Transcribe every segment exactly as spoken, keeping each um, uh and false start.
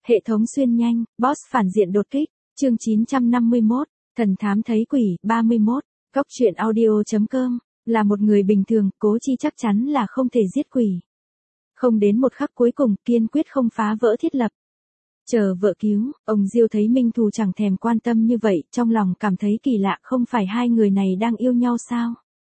Hệ thống xuyên nhanh, boss phản diện đột kích, chương chín trăm năm mươi mốt, thần thám thấy quỷ, ba mươi mốt, Cóc truyện audio chấm com, là một người bình thường, Cố Chi chắc chắn là không thể giết quỷ. Không đến một khắc cuối cùng, kiên quyết không phá vỡ thiết lập. Chờ vợ cứu, ông Diêu thấy Minh Thù chẳng thèm quan tâm như vậy, trong lòng cảm thấy kỳ lạ, không phải hai người này đang yêu nhau sao?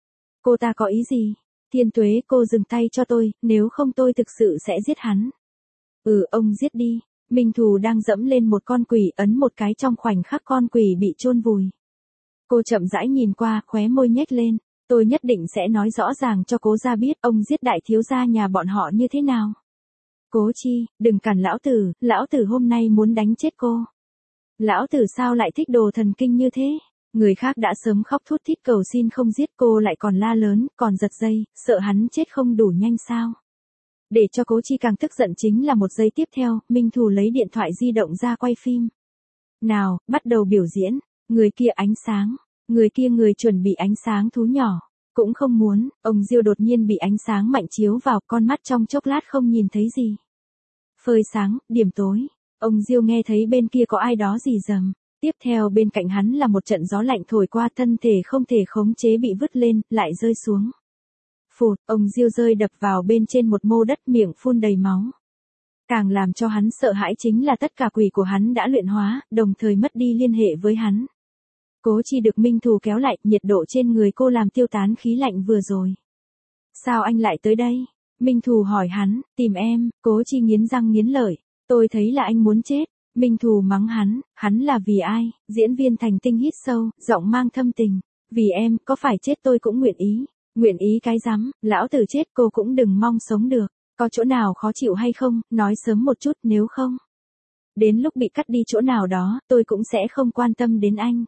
Cô ta có ý gì? Thiên Tuế, cô dừng tay cho tôi, nếu không tôi thực sự sẽ giết hắn. Ừ, ông giết đi. Minh Thù đang dẫm lên một con quỷ, ấn một cái trong khoảnh khắc con quỷ bị chôn vùi. Cô chậm rãi nhìn qua, khóe môi nhếch lên. Tôi nhất định sẽ nói rõ ràng cho Cố gia biết ông giết đại thiếu gia nhà bọn họ như thế nào. Cố Chi, đừng cản lão tử, lão tử hôm nay muốn đánh chết cô. Lão tử sao lại thích đồ thần kinh như thế? Người khác đã sớm khóc thút thít cầu xin không giết, cô lại còn la lớn, còn giật dây, sợ hắn chết không đủ nhanh sao? Để cho Cố Chi càng tức giận chính là một giây tiếp theo, Minh Thù lấy điện thoại di động ra quay phim. Nào, bắt đầu biểu diễn, người kia ánh sáng, người kia người chuẩn bị ánh sáng thú nhỏ, cũng không muốn, ông Diêu đột nhiên bị ánh sáng mạnh chiếu vào, con mắt trong chốc lát không nhìn thấy gì. Phơi sáng, điểm tối, ông Diêu nghe thấy bên kia có ai đó rì rầm. Tiếp theo bên cạnh hắn là một trận gió lạnh thổi qua, thân thể không thể khống chế bị vứt lên, lại rơi xuống. Phụt, ông Diêu rơi đập vào bên trên một mô đất, miệng phun đầy máu. Càng làm cho hắn sợ hãi chính là tất cả quỷ của hắn đã luyện hóa, đồng thời mất đi liên hệ với hắn. Cố Chi được Minh Thù kéo lại, nhiệt độ trên người cô làm tiêu tán khí lạnh vừa rồi. Sao anh lại tới đây? Minh Thù hỏi hắn, tìm em. Cố Chi nghiến răng nghiến lợi, tôi thấy là anh muốn chết. Minh Thù mắng hắn, hắn là vì ai? Diễn viên thành tinh hít sâu, giọng mang thâm tình. Vì em, có phải chết tôi cũng nguyện ý. Nguyện ý cái rắm, lão tử chết cô cũng đừng mong sống được. Có chỗ nào khó chịu hay không, nói sớm một chút, nếu không. Đến lúc bị cắt đi chỗ nào đó, tôi cũng sẽ không quan tâm đến anh.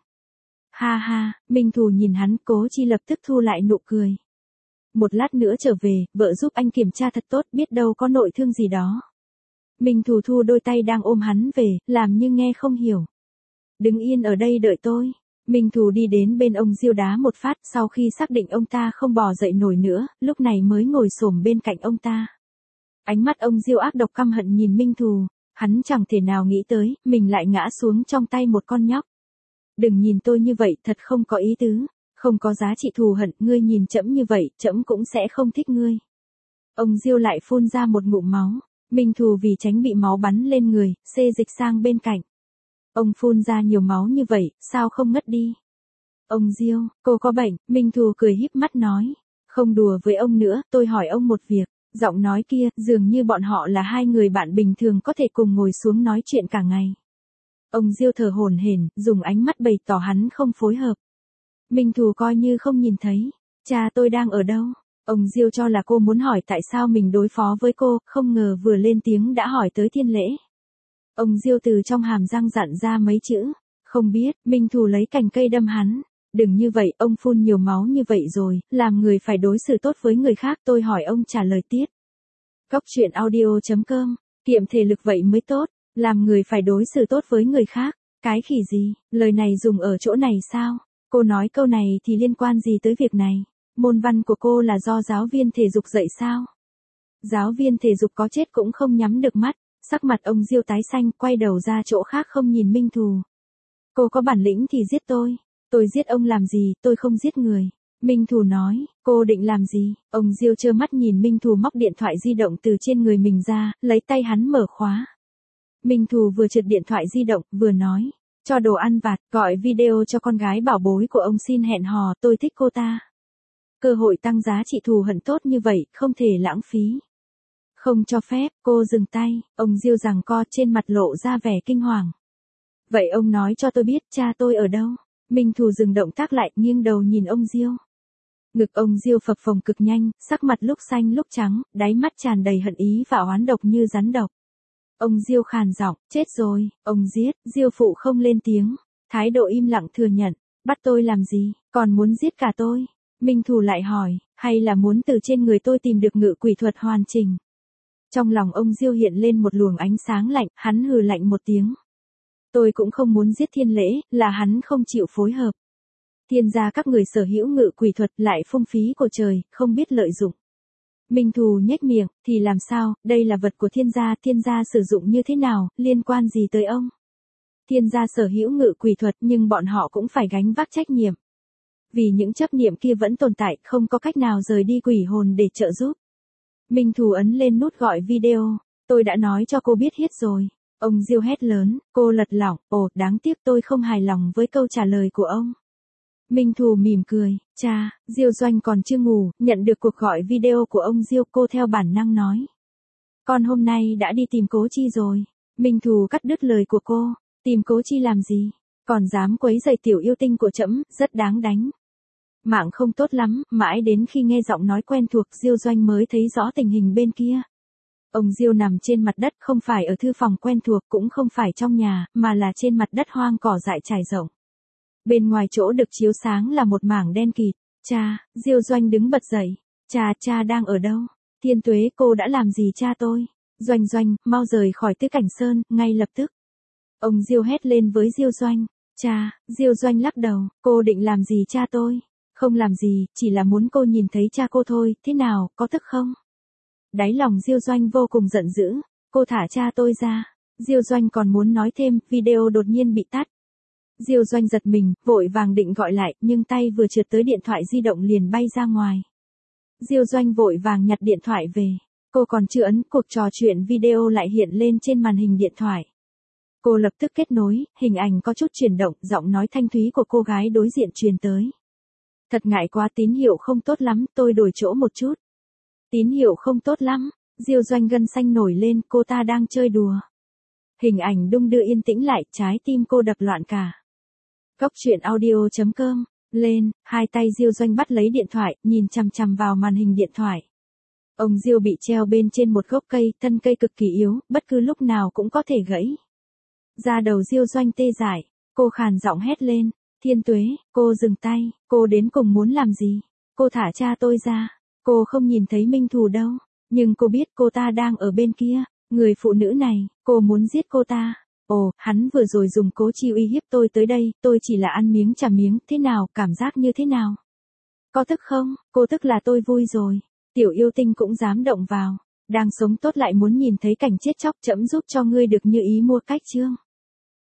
Ha ha, Minh Thù nhìn hắn, Cố Chi lập tức thu lại nụ cười. Một lát nữa trở về, vợ giúp anh kiểm tra thật tốt, biết đâu có nội thương gì đó. Minh Thù thu đôi tay đang ôm hắn về, làm như nghe không hiểu. Đứng yên ở đây đợi tôi. Minh Thù đi đến bên ông Diêu đá một phát, sau khi xác định ông ta không bò dậy nổi nữa, lúc này mới ngồi xổm bên cạnh ông ta. Ánh mắt ông Diêu ác độc căm hận nhìn Minh Thù, hắn chẳng thể nào nghĩ tới, mình lại ngã xuống trong tay một con nhóc. Đừng nhìn tôi như vậy, thật không có ý tứ, không có giá trị thù hận, ngươi nhìn trẫm như vậy, trẫm cũng sẽ không thích ngươi. Ông Diêu lại phun ra một ngụm máu. Minh Thù vì tránh bị máu bắn lên người, xê dịch sang bên cạnh. Ông phun ra nhiều máu như vậy, sao không ngất đi? Ông Diêu, cô có bệnh, Minh Thù cười híp mắt nói. Không đùa với ông nữa, tôi hỏi ông một việc. Giọng nói kia, dường như bọn họ là hai người bạn bình thường có thể cùng ngồi xuống nói chuyện cả ngày. Ông Diêu thở hổn hển, dùng ánh mắt bày tỏ hắn không phối hợp. Minh Thù coi như không nhìn thấy. Cha tôi đang ở đâu? Ông Diêu cho là cô muốn hỏi tại sao mình đối phó với cô, không ngờ vừa lên tiếng đã hỏi tới Thiên Lễ. Ông Diêu từ trong hàm răng dặn ra mấy chữ, không biết. Minh Thù lấy cành cây đâm hắn. Đừng như vậy, ông phun nhiều máu như vậy rồi, làm người phải đối xử tốt với người khác, tôi hỏi ông trả lời tiếp. Cóc truyện audio chấm com, kiệm thể lực vậy mới tốt, làm người phải đối xử tốt với người khác. Cái khỉ gì, lời này dùng ở chỗ này sao? Cô nói câu này thì liên quan gì tới việc này? Môn văn của cô là do giáo viên thể dục dạy sao? Giáo viên thể dục có chết cũng không nhắm được mắt, sắc mặt ông Diêu tái xanh, quay đầu ra chỗ khác không nhìn Minh Thù. Cô có bản lĩnh thì giết tôi. Tôi giết ông làm gì, tôi không giết người. Minh Thù nói, cô định làm gì? Ông Diêu trơ mắt nhìn Minh Thù móc điện thoại di động từ trên người mình ra, lấy tay hắn mở khóa. Minh Thù vừa trượt điện thoại di động, vừa nói, cho đồ ăn vặt, gọi video cho con gái bảo bối của ông xin hẹn hò, tôi thích cô ta. Cơ hội tăng giá trị thù hận tốt như vậy, không thể lãng phí. Không cho phép, cô dừng tay, ông Diêu giằng co, trên mặt lộ ra vẻ kinh hoàng. Vậy ông nói cho tôi biết, cha tôi ở đâu? Minh Thù dừng động tác lại, nghiêng đầu nhìn ông Diêu. Ngực ông Diêu phập phồng cực nhanh, sắc mặt lúc xanh lúc trắng, đáy mắt tràn đầy hận ý và oán độc như rắn độc. Ông Diêu khàn giọng, chết rồi, ông giết. Diêu phụ không lên tiếng, thái độ im lặng thừa nhận, bắt tôi làm gì, còn muốn giết cả tôi. Minh Thù lại hỏi, hay là muốn từ trên người tôi tìm được ngự quỷ thuật hoàn chỉnh? Trong lòng ông Diêu hiện lên một luồng ánh sáng lạnh, hắn hừ lạnh một tiếng. Tôi cũng không muốn giết Thiên Lễ, là hắn không chịu phối hợp. Thiên gia các người sở hữu ngự quỷ thuật lại phung phí của trời, không biết lợi dụng. Minh Thù nhếch miệng, thì làm sao, đây là vật của thiên gia, thiên gia sử dụng như thế nào, liên quan gì tới ông? Thiên gia sở hữu ngự quỷ thuật nhưng bọn họ cũng phải gánh vác trách nhiệm. Vì những chấp niệm kia vẫn tồn tại, không có cách nào rời đi quỷ hồn để trợ giúp. Minh Thù ấn lên nút gọi video, tôi đã nói cho cô biết hết rồi. Ông Diêu hét lớn, cô lật lỏng, ồ, đáng tiếc tôi không hài lòng với câu trả lời của ông. Minh Thù mỉm cười, cha, Diêu Doanh còn chưa ngủ, nhận được cuộc gọi video của ông Diêu, cô theo bản năng nói. Con hôm nay đã đi tìm Cố Chi rồi. Minh Thù cắt đứt lời của cô, tìm Cố Chi làm gì? Còn dám quấy rầy tiểu yêu tinh của trẫm, rất đáng đánh. Mạng không tốt lắm, mãi đến khi nghe giọng nói quen thuộc Diêu Doanh mới thấy rõ tình hình bên kia. Ông Diêu nằm trên mặt đất, không phải ở thư phòng quen thuộc, cũng không phải trong nhà, mà là trên mặt đất hoang cỏ dại trải rộng. Bên ngoài chỗ được chiếu sáng là một mảng đen kịt. Cha, Diêu Doanh đứng bật dậy. Cha, cha đang ở đâu? Thiên Tuế, cô đã làm gì cha tôi? Doanh Doanh, mau rời khỏi Tứ Cảnh Sơn, ngay lập tức. Ông Diêu hét lên với Diêu Doanh. Cha, Diêu Doanh lắc đầu, cô định làm gì cha tôi? Không làm gì, chỉ là muốn cô nhìn thấy cha cô thôi, thế nào, có tức không? Đáy lòng Diêu Doanh vô cùng giận dữ, cô thả cha tôi ra. Diêu Doanh còn muốn nói thêm, video đột nhiên bị tắt. Diêu Doanh giật mình, vội vàng định gọi lại, nhưng tay vừa trượt tới điện thoại di động liền bay ra ngoài. Diêu Doanh vội vàng nhặt điện thoại về. Cô còn chưa ấn, cuộc trò chuyện video lại hiện lên trên màn hình điện thoại. Cô lập tức kết nối, hình ảnh có chút chuyển động, giọng nói thanh thúy của cô gái đối diện truyền tới. Thật ngại quá, tín hiệu không tốt lắm, tôi đổi chỗ một chút. Tín hiệu không tốt lắm, Diêu Doanh gân xanh nổi lên, cô ta đang chơi đùa. Hình ảnh đung đưa yên tĩnh lại, trái tim cô đập loạn cả. Cốc truyện audio chấm com, lên, hai tay Diêu Doanh bắt lấy điện thoại, nhìn chằm chằm vào màn hình điện thoại. Ông Diêu bị treo bên trên một gốc cây, thân cây cực kỳ yếu, bất cứ lúc nào cũng có thể gãy. Da đầu Diêu Doanh tê dại, cô khàn giọng hét lên, Thiên Tuế, cô dừng tay, cô đến cùng muốn làm gì? Cô thả cha tôi ra, cô không nhìn thấy Minh Thù đâu, nhưng cô biết cô ta đang ở bên kia, người phụ nữ này, cô muốn giết cô ta. Ồ, hắn vừa rồi dùng Cố Chi uy hiếp tôi tới đây, tôi chỉ là ăn miếng trả miếng, thế nào, cảm giác như thế nào? Có tức không? Cô tức là tôi vui rồi. Tiểu yêu tinh cũng dám động vào. Đang sống tốt lại muốn nhìn thấy cảnh chết chóc, trẫm giúp cho ngươi được như ý mua cách chương.